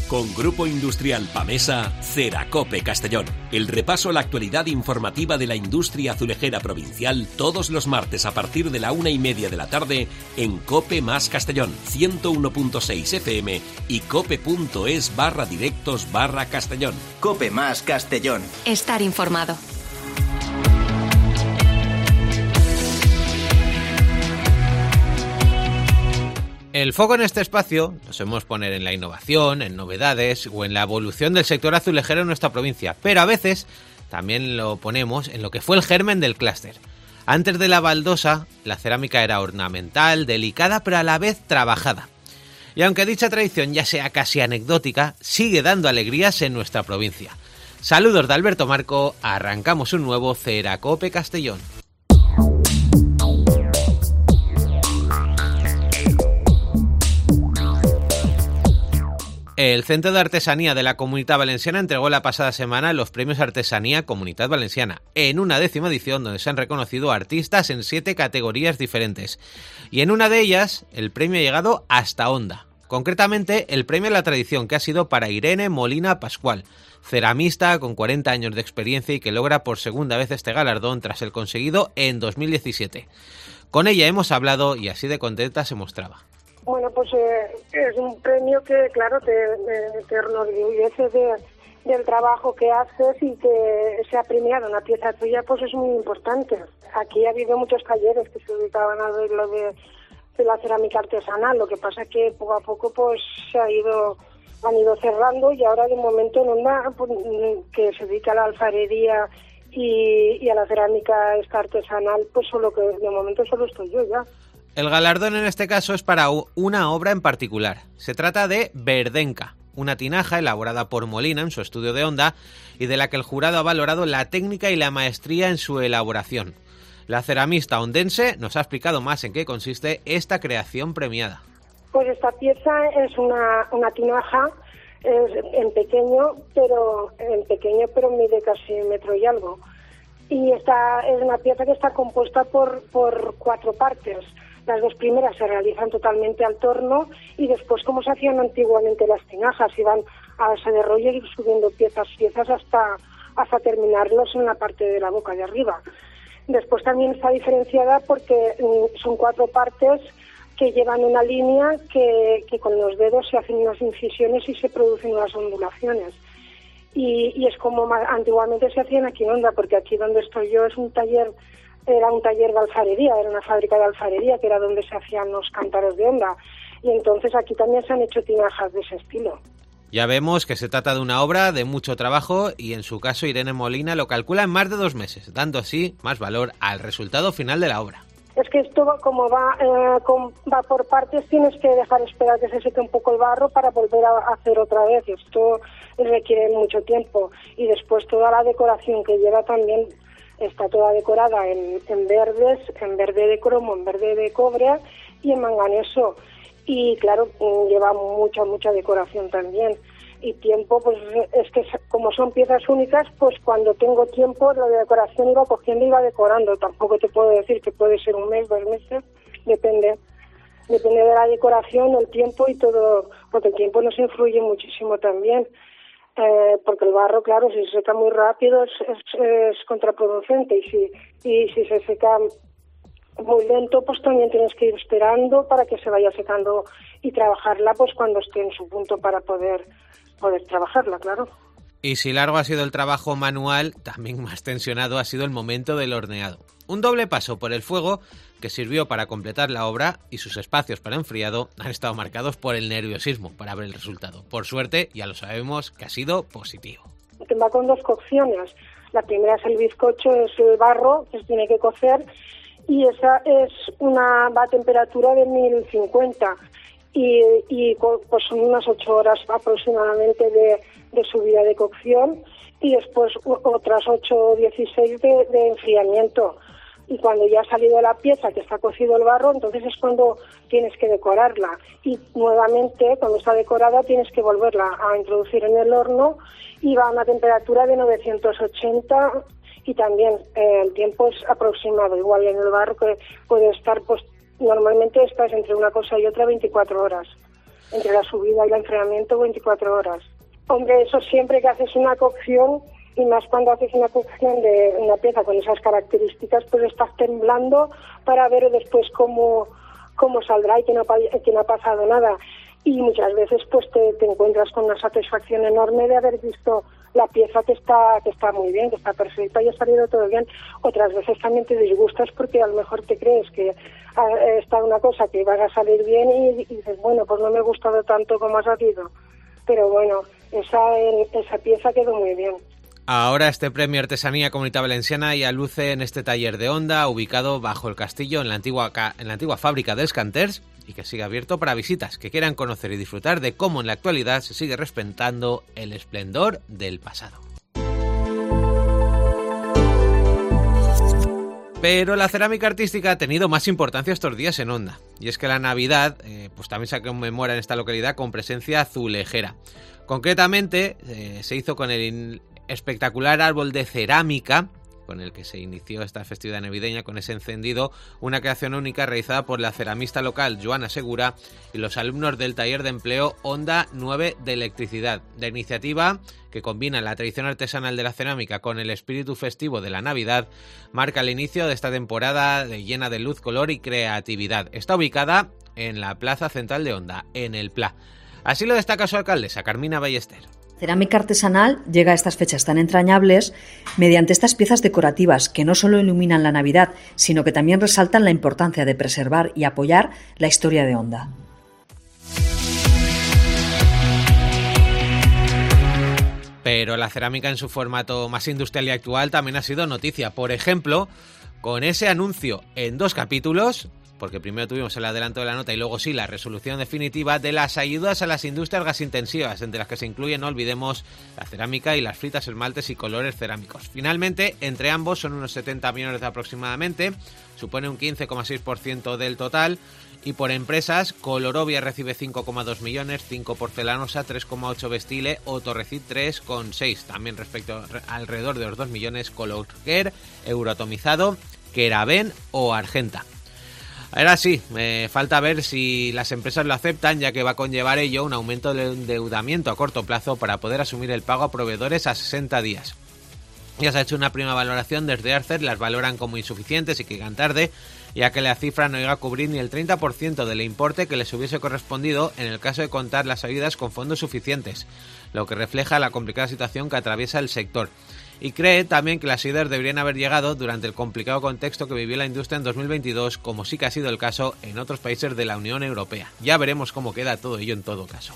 Con Grupo Industrial Pamesa, Ceracope Castellón. El repaso a la actualidad informativa de la industria azulejera provincial todos los martes a partir de la 1:30 de la tarde en Cope más Castellón, 101.6 FM y cope.es/directos/Castellón. Cope más Castellón. Estar informado. El foco en este espacio lo solemos poner en la innovación, en novedades o en la evolución del sector azulejero en nuestra provincia, pero a veces también lo ponemos en lo que fue el germen del clúster. Antes de la baldosa, la cerámica era ornamental, delicada, pero a la vez trabajada. Y aunque dicha tradición ya sea casi anecdótica, sigue dando alegrías en nuestra provincia. Saludos de Alberto Marco, arrancamos un nuevo Ceracope Castellón. El Centro de Artesanía de la Comunitat Valenciana entregó la pasada semana los premios Artesanía Comunitat Valenciana, en una 10ª edición donde se han reconocido artistas en 7 categorías diferentes. Y en una de ellas, el premio ha llegado hasta Onda. Concretamente, el premio a la tradición, que ha sido para Irene Molina Pascual, ceramista con 40 años de experiencia y que logra por segunda vez este galardón tras el conseguido en 2017. Con ella hemos hablado y así de contenta se mostraba. Bueno, pues es un premio que, claro, te enorgullece del trabajo que haces y que sea premiado una pieza tuya, pues es muy importante. Aquí ha habido muchos talleres que se dedicaban a lo de la cerámica artesanal, lo que pasa que poco a poco pues han ido cerrando y ahora de momento en Onda, pues, que se dedica a la alfarería y a la cerámica esta artesanal, pues solo que de momento solo estoy yo ya. El galardón en este caso es para una obra en particular. Se trata de Verdenca, una tinaja elaborada por Molina en su estudio de Onda y de la que el jurado ha valorado la técnica y la maestría en su elaboración. La ceramista ondense nos ha explicado más en qué consiste esta creación premiada. Pues esta pieza es una tinaja en pequeño, pero mide casi 1 metro y algo. Y esta es una pieza que está compuesta por 4 partes. Las 2 primeras se realizan totalmente al torno y después, como se hacían antiguamente las tinajas, iban a base de rollo y subiendo piezas hasta terminarlos en la parte de la boca de arriba. Después también está diferenciada porque son 4 partes que llevan una línea que con los dedos se hacen unas incisiones y se producen unas ondulaciones. Y es como antiguamente se hacían aquí en Onda, porque aquí donde estoy yo era un taller de alfarería, era una fábrica de alfarería, que era donde se hacían los cántaros de Onda. Y entonces aquí también se han hecho tinajas de ese estilo. Ya vemos que se trata de una obra de mucho trabajo y en su caso Irene Molina lo calcula en más de 2 meses, dando así más valor al resultado final de la obra. Es que esto, como va por partes, tienes que dejar esperar que se seque un poco el barro para volver a hacer otra vez. Esto requiere mucho tiempo. Y después toda la decoración que lleva también está toda decorada en verdes, en verde de cromo, en verde de cobre y en manganeso. Y claro, lleva mucha decoración también. Y tiempo, pues es que como son piezas únicas, pues cuando tengo tiempo la decoración iba cogiendo y iba decorando. Tampoco te puedo decir que puede ser 1 mes, 2 meses, depende de la decoración, el tiempo y todo, porque el tiempo nos influye muchísimo también. Porque el barro, claro, si se seca muy rápido es contraproducente y si se seca muy lento, pues también tienes que ir esperando para que se vaya secando y trabajarla pues cuando esté en su punto para poder trabajarla, claro. Y si largo ha sido el trabajo manual, también más tensionado ha sido el momento del horneado. Un doble paso por el fuego que sirvió para completar la obra y sus espacios para enfriado han estado marcados por el nerviosismo para ver el resultado. Por suerte, ya lo sabemos que ha sido positivo. Va con 2 cocciones. La primera es el bizcocho, es el barro que se tiene que cocer y esa va a temperatura de 1050 y pues son unas 8 horas aproximadamente de subida de cocción y después otras 8 o 16 de enfriamiento. Y cuando ya ha salido la pieza, que está cocido el barro, entonces es cuando tienes que decorarla. Y nuevamente, cuando está decorada, tienes que volverla a introducir en el horno y va a una temperatura de 980 y también el tiempo es aproximado. Igual en el barro que puede estar, pues normalmente estás entre una cosa y otra 24 horas. entre la subida y el enfriamiento 24 horas. Hombre, eso siempre que haces una cocción, y más cuando haces una cocción de una pieza con esas características, pues estás temblando para ver después cómo saldrá y que no ha pasado nada. Y muchas veces pues te encuentras con una satisfacción enorme de haber visto la pieza que está muy bien, que está perfecta y ha salido todo bien. Otras veces también te disgustas porque a lo mejor te crees que está una cosa que va a salir bien y dices, bueno, pues no me ha gustado tanto como ha salido. Pero bueno, esa pieza quedó muy bien. Ahora este premio Artesanía Comunidad Valenciana ya luce en este taller de Onda, ubicado bajo el castillo en la antigua fábrica dels Canters, y que sigue abierto para visitas que quieran conocer y disfrutar de cómo en la actualidad se sigue respetando el esplendor del pasado. Pero la cerámica artística ha tenido más importancia estos días en Onda, y es que la Navidad pues también se conmemora en esta localidad con presencia azulejera. Concretamente se hizo con el espectacular árbol de cerámica con el que se inició esta festividad navideña, con ese encendido, una creación única realizada por la ceramista local Joana Segura y los alumnos del taller de empleo Onda 9 de electricidad. La iniciativa, que combina la tradición artesanal de la cerámica con el espíritu festivo de la Navidad, marca el inicio de esta temporada llena de luz, color y creatividad. Está ubicada en la plaza central de Onda, en el Pla. Así lo destaca su alcaldesa, Carmina Ballester. Cerámica artesanal llega a estas fechas tan entrañables mediante estas piezas decorativas que no solo iluminan la Navidad, sino que también resaltan la importancia de preservar y apoyar la historia de Onda. Pero la cerámica en su formato más industrial y actual también ha sido noticia. Por ejemplo, con ese anuncio en 2 capítulos, porque primero tuvimos el adelanto de la nota y luego sí la resolución definitiva de las ayudas a las industrias gasintensivas, entre las que se incluyen, no olvidemos, la cerámica y las fritas, esmaltes y colores cerámicos. Finalmente, entre ambos son unos 70 millones aproximadamente, supone un 15,6% del total, y por empresas, Colorovia recibe 5,2 millones, 5 Porcelanosa, 3,8 Vestile o Torrecit 3,6. También respecto alrededor de los 2 millones, Colorger, Euroatomizado, Keraben o Argenta. Ahora sí, me falta ver si las empresas lo aceptan, ya que va a conllevar ello un aumento del endeudamiento a corto plazo para poder asumir el pago a proveedores a 60 días. Ya se ha hecho una primera valoración desde Arcer, las valoran como insuficientes y que llegan tarde, ya que la cifra no llega a cubrir ni el 30% del importe que les hubiese correspondido en el caso de contar las ayudas con fondos suficientes, lo que refleja la complicada situación que atraviesa el sector. Y cree también que las ayudas deberían haber llegado durante el complicado contexto que vivió la industria en 2022, como sí que ha sido el caso en otros países de la Unión Europea. Ya veremos cómo queda todo ello en todo caso.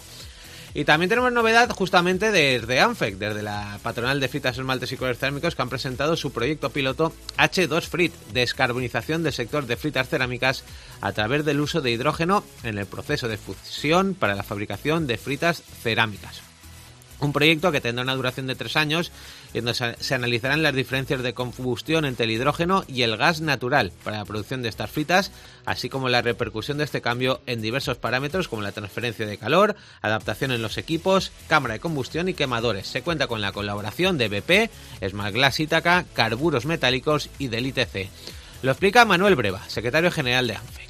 Y también tenemos novedad justamente desde ANFEC, desde la patronal de fritas, esmaltes y colores cerámicos, que han presentado su proyecto piloto H2 Frit, descarbonización del sector de fritas cerámicas a través del uso de hidrógeno en el proceso de fusión para la fabricación de fritas cerámicas. Un proyecto que tendrá una duración de 3 años y donde se analizarán las diferencias de combustión entre el hidrógeno y el gas natural para la producción de estas fritas, así como la repercusión de este cambio en diversos parámetros como la transferencia de calor, adaptación en los equipos, cámara de combustión y quemadores. Se cuenta con la colaboración de BP, Smart Glass Ítaca, Carburos Metálicos y del ITC. Lo explica Manuel Breva, secretario general de ANFEC.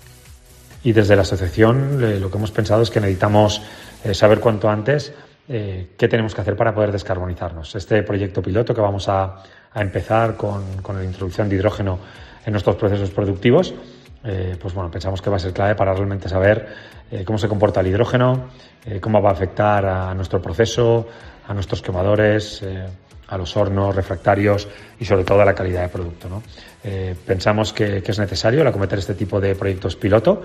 Y desde la asociación lo que hemos pensado es que necesitamos saber cuanto antes qué tenemos que hacer para poder descarbonizarnos. Este proyecto piloto que vamos a empezar con la introducción de hidrógeno en nuestros procesos productivos, pues bueno, pensamos que va a ser clave para realmente saber cómo se comporta el hidrógeno, cómo va a afectar a nuestro proceso, a nuestros quemadores, a los hornos refractarios y sobre todo a la calidad de producto, ¿no? Pensamos que es necesario el acometer este tipo de proyectos piloto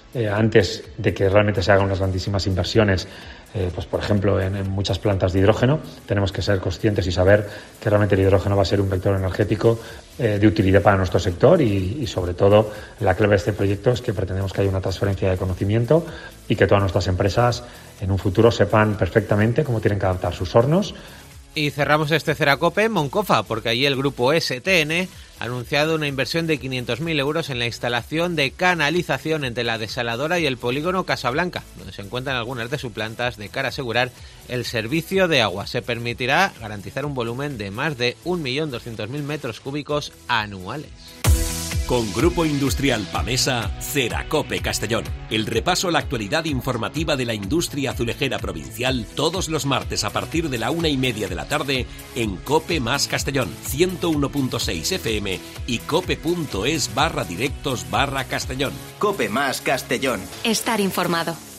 antes de que realmente se hagan unas grandísimas inversiones. Pues por ejemplo en muchas plantas de hidrógeno tenemos que ser conscientes y saber que realmente el hidrógeno va a ser un vector energético de utilidad para nuestro sector y sobre todo la clave de este proyecto es que pretendemos que haya una transferencia de conocimiento y que todas nuestras empresas en un futuro sepan perfectamente cómo tienen que adaptar sus hornos. Y cerramos este Ceracope en Moncofa, porque allí el grupo STN ha anunciado una inversión de 500.000 euros en la instalación de canalización entre la desaladora y el polígono Casablanca, donde se encuentran algunas de sus plantas de cara a asegurar el servicio de agua. Se permitirá garantizar un volumen de más de 1.200.000 metros cúbicos anuales. Con Grupo Industrial Pamesa, Ceracope Castellón. El repaso a la actualidad informativa de la industria azulejera provincial todos los martes a partir de la 1:30 de la tarde en Cope más Castellón, 101.6 FM y cope.es/directos/Castellón. Cope más Castellón. Estar informado.